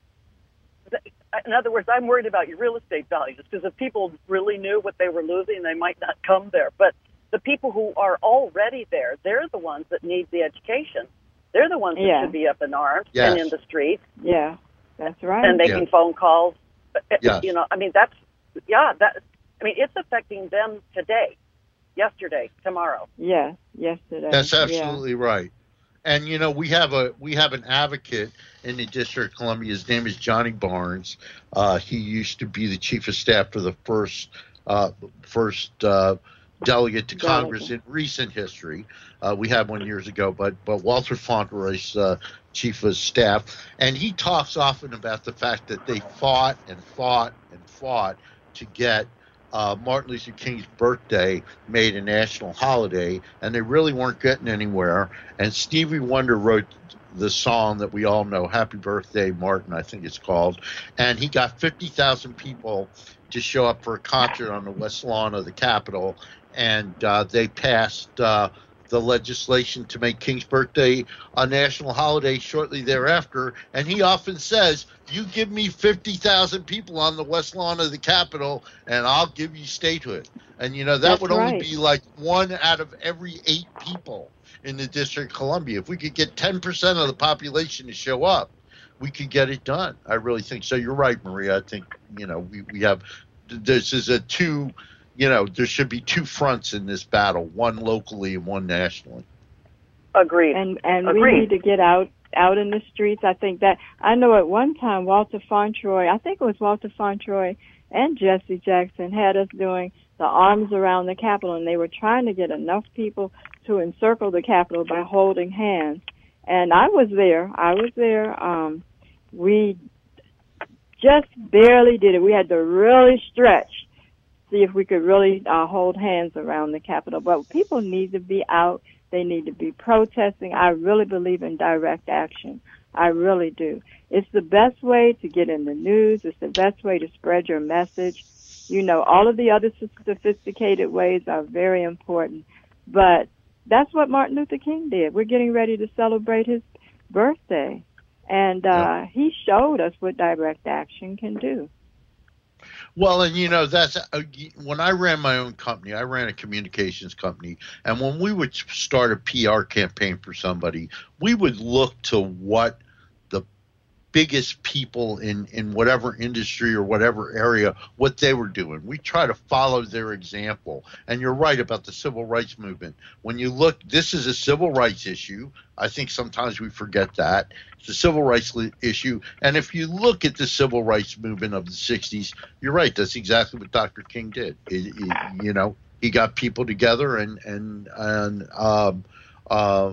th- in other words, I'm worried about your real estate values, because if people really knew what they were losing, they might not come there. But the people who are already there, they're the ones that need the education. They're the ones that Yeah. should be up in arms Yes. and in the streets Yeah, that's right. and making Yeah. phone calls. Uh, Yes. You know, I mean, that's, yeah, that, I mean, it's affecting them today, yesterday, tomorrow. Yes, yesterday. That's Yeah. absolutely right. And you know, we have a we have an advocate in the District of Columbia. His name is Johnny Barnes. Uh, he used to be the chief of staff for the first uh, first uh, delegate to Congress in recent history. Uh, we had one years ago, but but Walter Fauntleroy's uh, chief of staff, and he talks often about the fact that they fought and fought and fought to get Uh, Martin Luther King's birthday made a national holiday, and they really weren't getting anywhere. And Stevie Wonder wrote the song that we all know, Happy Birthday, Martin, I think it's called. And he got fifty thousand people to show up for a concert on the West Lawn of the Capitol. And uh, they passed uh, the legislation to make King's birthday a national holiday shortly thereafter. And he often says, you give me fifty thousand people on the West Lawn of the Capitol, and I'll give you statehood. And, you know, that That's would only right. be like one out of every eight people in the District of Columbia. If we could get ten percent of the population to show up, we could get it done. I really think so. You're right, Maria. I think, you know, we, we have – this is a two – you know, there should be two fronts in this battle, one locally and one nationally. Agreed. And and we Agreed. need to get out out in the streets. I think that I know at one time Walter Fauntleroy, I think it was Walter Fauntleroy and Jesse Jackson had us doing the arms around the Capitol, and they were trying to get enough people to encircle the Capitol by holding hands. And I was there. I was there. Um, we just barely did it. We had to really stretch, see if we could really uh, hold hands around the Capitol. But people need to be out. They need to be protesting. I really believe in direct action. I really do. It's the best way to get in the news. It's the best way to spread your message. You know, all of the other sophisticated ways are very important. But that's what Martin Luther King did. We're getting ready to celebrate his birthday. And uh, Yeah. he showed us what direct action can do. Well, and you know, that's uh, when I ran my own company, I ran a communications company. And when we would start a P R campaign for somebody, we would look to what the biggest people in, in whatever industry or whatever area, what they were doing. We try to follow their example. And you're right about the civil rights movement. When you look, this is a civil rights issue. I think sometimes we forget that. It's a civil rights li- issue. And if you look at the civil rights movement of the sixties, you're right. That's exactly what Doctor King did. It, it, you know, he got people together, and, and, and um, uh,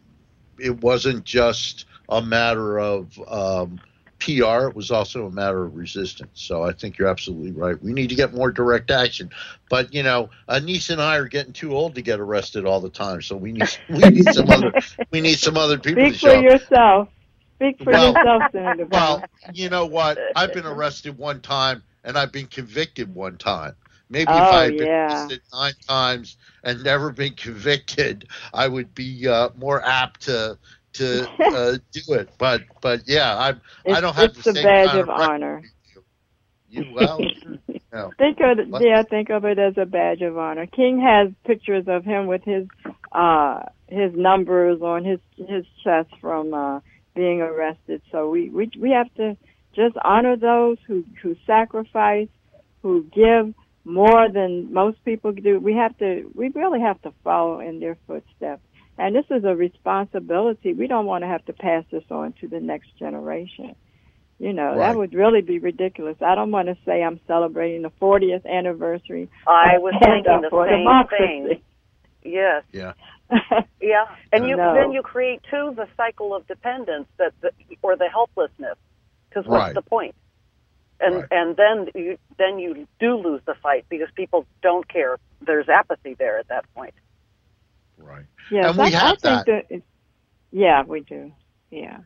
it wasn't just a matter of um, P R. It was also a matter of resistance. So I think you're absolutely right. We need to get more direct action. But, you know, Anise and I are getting too old to get arrested all the time. So we need we need some other we need some other people Speak to for show up. yourself. Speak for Well, yourself, Senator Brown. Well, you know what? I've been arrested one time, and I've been convicted one time. Maybe if Oh, I had been yeah. arrested nine times and never been convicted, I would be uh, more apt to to uh, do it. But but yeah, I It's, I don't have it's the a same badge kind of of record honor. you. You well, no. Think of it, What? yeah, think of it as a badge of honor. King has pictures of him with his uh his numbers on his his chest from uh being arrested. So we we we have to just honor those who who sacrifice, who give more than most people do. We have to we really have to follow in their footsteps. And this is a responsibility. We don't want to have to pass this on to the next generation. You know, Right. that would really be ridiculous. I don't want to say I'm celebrating the fortieth anniversary. I of was Stand thinking Up the for same Democracy. thing. Yes. Yeah. Yeah, and you No. then you create too the cycle of dependence that the, or the helplessness, because what's Right. the point? And Right. and then you then you do lose the fight because people don't care. There's apathy there at that point. Right. Yes, And we I, have I think that. that. It's, yeah, we do. Yeah.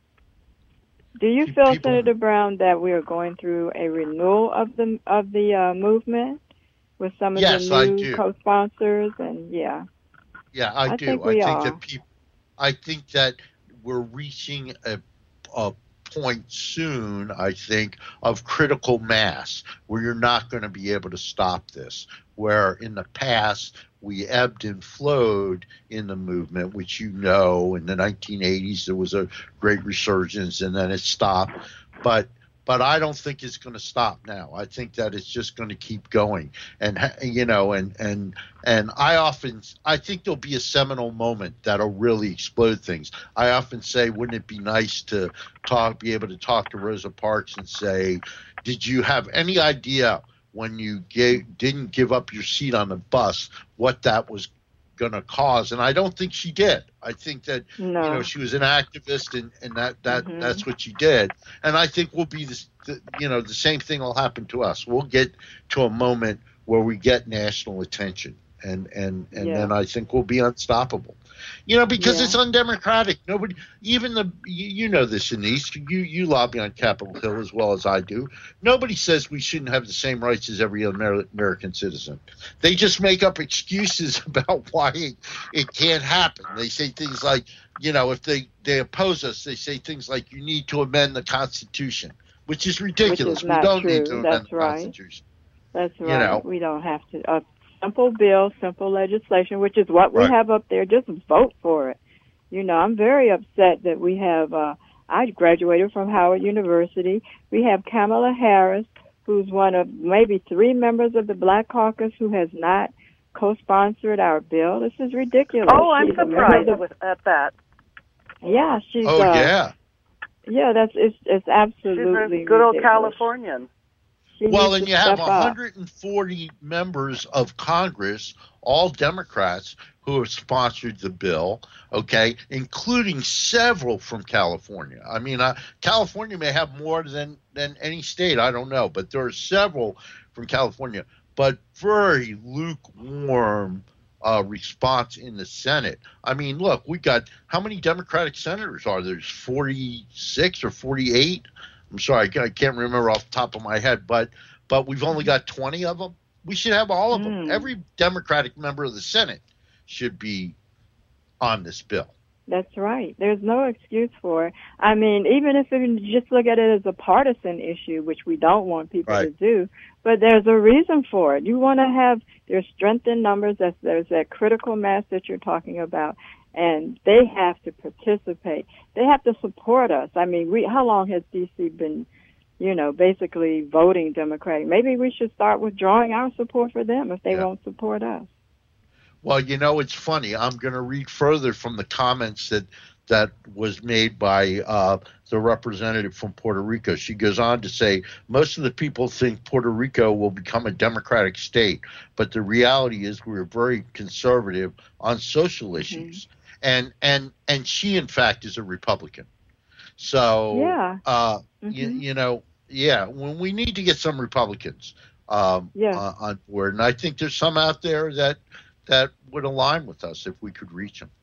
Do you Pe- feel, people- Senator Brown, that we are going through a renewal of the of the uh, movement with some of Yes, the I new do. co-sponsors? And yeah, Yeah, I, I do. think I we think are. that people. I think that we're reaching a a point soon. I think of critical mass where you're not going to be able to stop this. Where in the past we ebbed and flowed in the movement, which you know, in the nineteen eighties there was a great resurgence and then it stopped. But but I don't think it's going to stop now. I think that it's just going to keep going. And ha- you know, and and and I often I think there'll be a seminal moment that'll really explode things. I often say, wouldn't it be nice to talk, be able to talk to Rosa Parks and say, did you have any idea when you gave, didn't give up your seat on the bus what that was going to cause? And I don't think she did. I think that no. you know she was an activist, and, and that, that Mhm. that's what she did. And I think we'll be this, the, you know the same thing will happen to us. We'll get to a moment where we get national attention, and and and Yeah. then I think we'll be unstoppable. You know, because Yeah. it's undemocratic. Nobody, even the you, you know this, Anise. You you lobby on Capitol Hill as well as I do. Nobody says we shouldn't have the same rights as every Amer- American citizen. They just make up excuses about why it, it can't happen. They say things like, you know, if they, they oppose us, they say things like, you need to amend the Constitution, which is ridiculous. Which is not we don't true. need to amend That's the right. Constitution. That's you right. know. We don't have to. A simple bill, simple legislation, which is what we Right. have up there. Just vote for it. You know, I'm very upset that we have. Uh, I graduated from Howard University. We have Kamala Harris, who's one of maybe three members of the Black Caucus who has not co-sponsored our bill. This is ridiculous. Oh, I'm She's a member surprised of the- with, at that. Yeah, she's. Oh, uh, yeah. Yeah, that's it's. It's She's absolutely a good old ridiculous. Californian. She Well, needs and to you have step up. one hundred forty members of Congress, all Democrats, who have sponsored the bill, okay, including several from California. I mean, uh, California may have more than, than any state, I don't know, but there are several from California, but very lukewarm uh, response in the Senate. I mean, look, we got, how many Democratic senators are there? There's forty-six or forty-eight? I'm sorry, I can't remember off the top of my head, but but we've only got twenty of them. We should have all of them. Mm. Every Democratic member of the Senate should be on this bill. That's right. There's no excuse for it. I mean, even if you just look at it as a partisan issue, which we don't want people Right. to do, but there's a reason for it. You want to have, there's strength in numbers, there's, there's that critical mass that you're talking about, and they have to participate. They have to support us. I mean, we how long has D C been, you know, basically voting Democratic? Maybe we should start withdrawing our support for them if they Yeah. won't support us. Well, you know, it's funny. I'm going to read further from the comments that that was made by uh, the representative from Puerto Rico. She goes on to say, most of the people think Puerto Rico will become a democratic state, but the reality is we're very conservative on social issues. Mm-hmm. And and and she, in fact, is a Republican. So, yeah. uh, mm-hmm. you, you know, yeah, when we need to get some Republicans um, yeah. uh, on board. And I think there's some out there that that would align with us if we could reach them.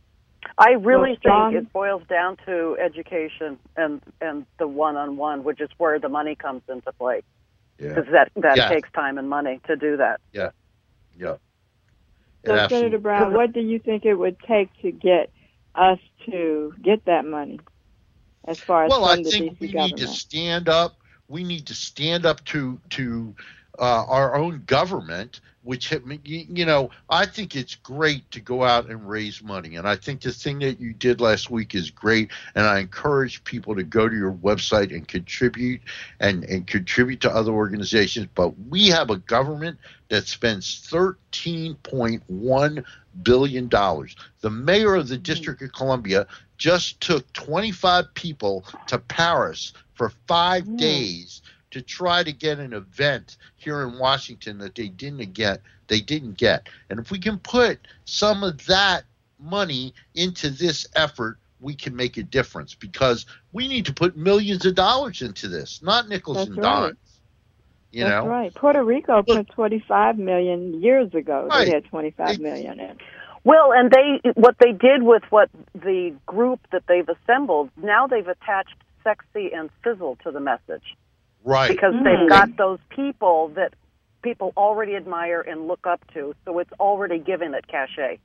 I really well, think it boils down to education and, and the one-on-one, which is where the money comes into play. Because Yeah. that, that Yeah. takes time and money to do that. Yeah, yeah. So, It absolutely- Senator Brown, what do you think it would take to get us to get that money as far as Well, from I the think D C we government? need to stand up. We need to stand up to to uh, our own government, which, you know, I think it's great to go out and raise money. And I think the thing that you did last week is great. And I encourage people to go to your website and contribute and, and contribute to other organizations. But we have a government that spends thirteen point one billion dollars. The mayor of the District of Columbia just took twenty-five people to Paris for five Mm. days to try to get an event here in Washington that they didn't get. They didn't get. And if we can put some of that money into this effort, we can make a difference, because we need to put millions of dollars into this, not nickels That's and right. dimes. You That's know, right. Puerto Rico Look- put twenty-five million years ago. Right. They had twenty-five They- million in. Well, and they what they did with what the group that they've assembled, now they've attached sexy and sizzle to the message. right? Because Mm. they've got those people that people already admire and look up to, so it's already given it cachet.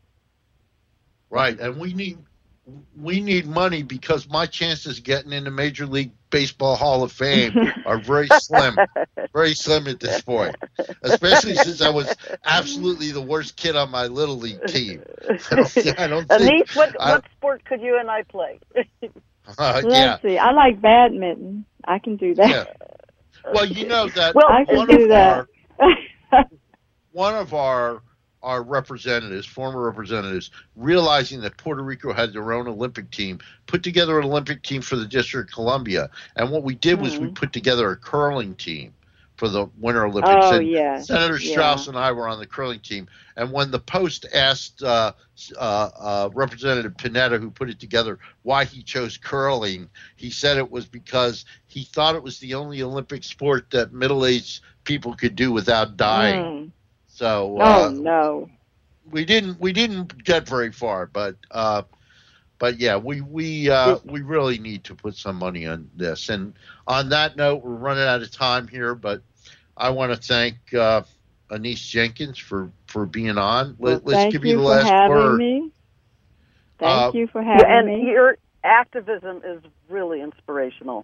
Right, and we need we need money, because my chances of getting in the Major League Baseball Hall of Fame are very slim, very slim at this point. Especially since I was absolutely the worst kid on my little league team. I don't, I don't think. Anise, what I- what sport could you and I play? Uh, Let's yeah, see. I like badminton. I can do that. yeah. Well, you know that Well, I can one do of that. our one of our our representatives, former representatives, realizing that Puerto Rico had their own Olympic team, put together an Olympic team for the District of Columbia. And what we did was we Mhm. put together a curling team for the Winter Olympics. Oh, and yeah. Senator Yeah. Strauss and I were on the curling team. And when the Post asked uh, uh, uh, Representative Panetta, who put it together, why he chose curling, he said it was because he thought it was the only Olympic sport that middle-aged people could do without dying. Mm. So Oh, uh, no. we didn't we didn't get very far, but uh, but yeah, we we uh, we really need to put some money on this. And on that note, we're running out of time here, but I want to thank uh, Anise Jenkins for, for being on. Well, Let, let's thank give you you the for last having word. me. Thank Uh, you for having and me. your activism is really inspirational.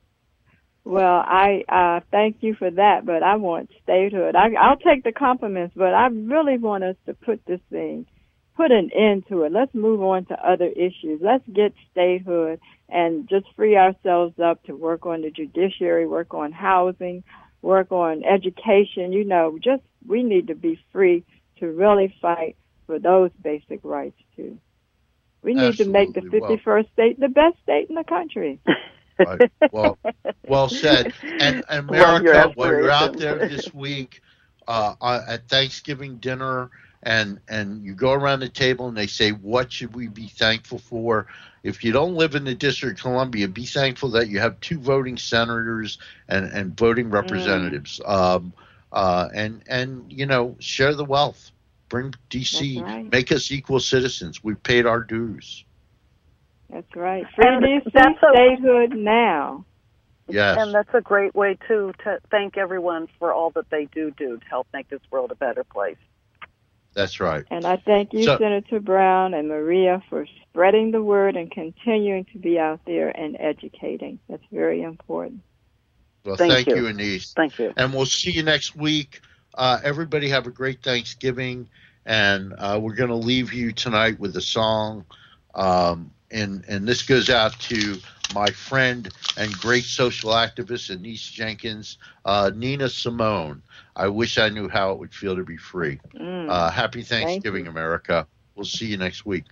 Well, I uh, thank you for that, but I want statehood. I, I'll take the compliments, but I really want us to put this thing, put an end to it. Let's move on to other issues. Let's get statehood and just free ourselves up to work on the judiciary, work on housing, work on education. You know, just we need to be free to really fight for those basic rights, too. We need to make the Absolutely. Well- fifty-first state the best state in the country. Right. Well, well said. And, and Love your America, while you're out aspirations. there this week uh, uh, at Thanksgiving dinner, and and you go around the table and they say, what should we be thankful for? If you don't live in the District of Columbia, be thankful that you have two voting senators and, and voting representatives. Mm. Um, uh, and, and, you know, share the wealth. Bring D C, That's right. make us equal citizens. We've paid our dues. That's right. Free And D C, that's a- statehood now. Yes. And that's a great way, too, to thank everyone for all that they do do to help make this world a better place. That's right. And I thank you, So- Senator Brown and Maria, for spreading the word and continuing to be out there and educating. That's very important. Well, Thank thank you. you, Anise. Thank you. And we'll see you next week. Uh, everybody have a great Thanksgiving, And uh, we're going to leave you tonight with a song. Um, and, and this goes out to my friend and great social activist, Anise Jenkins, uh, Nina Simone. I wish I knew how it would feel to be free. Mm. Uh, happy Thanksgiving, Thank America. We'll see you next week.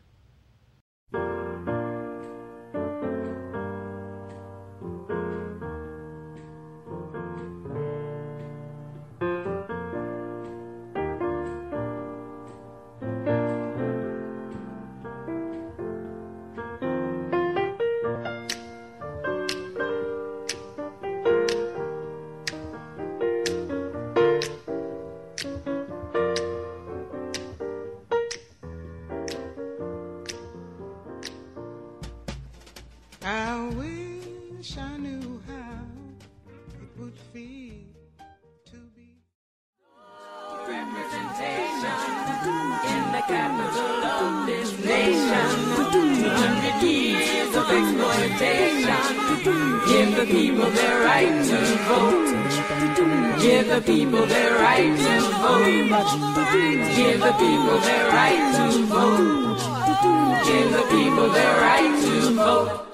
I wish I knew how it would feel to be Representation in the capital of this nation. Two hundred years of exploitation. Give the people their right to vote. Give the people their right to vote. Give the people their right to vote. Give the people their right to vote.